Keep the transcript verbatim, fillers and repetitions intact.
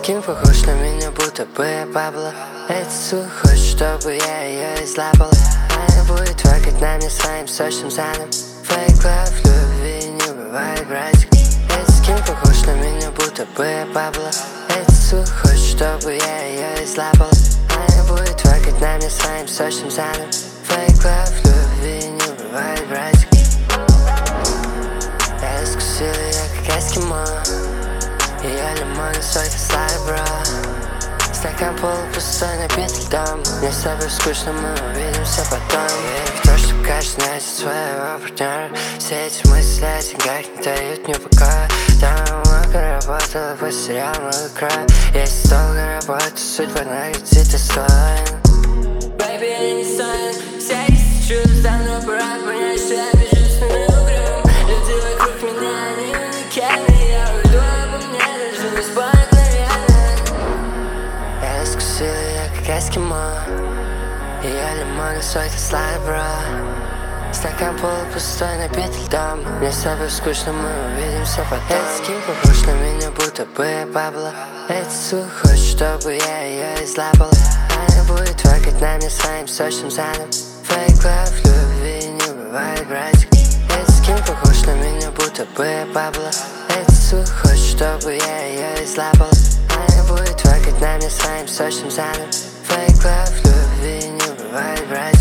скин похож на меня, будто бы я Пабло. Эти слух хочет, чтобы я ее излапала. Она будет факать на мне своим сочным задом. Fake love, любви не бывает, братик. Эти скин похож на меня, будто бы я Пабло. Эти слух хочет, чтобы я ее излапала. Она будет факать на мне своим сочным задом. Fake love, любви не бывает, братик. Я раскусил ее, как эскимо. Ее лимонный сок слай, бро. Стакан полупустой, набит льдом. Мне с тобой скучно, мы увидимся потом. И кто что каждый найдет своего партнера. Все эти мысли о деньгах не дают мне покоя. Там много работала по сериалам много кроя. Если долго работать, судьба наградит достойно. Baby, я не стоин. Всякий чувств, давно пора понять, что я бесчувственный угрюм. Люди вокруг меня, они уникальны. Я уйду обо мне, даже не спорят, наверное. Я раскусил ее, как эскимо. Ее лимонный сок слай, бро. Стакан полупустой, набит льдом. Мне с тобой скучно, мы увидимся потом. Этот скин похож на меня, будто бы я Пабло. Этот слух хочет, чтобы я ее излапала. Она будет факать на мне своим сочным задом. Fake love, любви не бывает, братик. Этот скин похож на меня, будто бы я Пабло. Этот слух хочет, чтобы я ее излапала. Она будет факать на мне своим сочным задом. Fake love, любви не бывает, братик.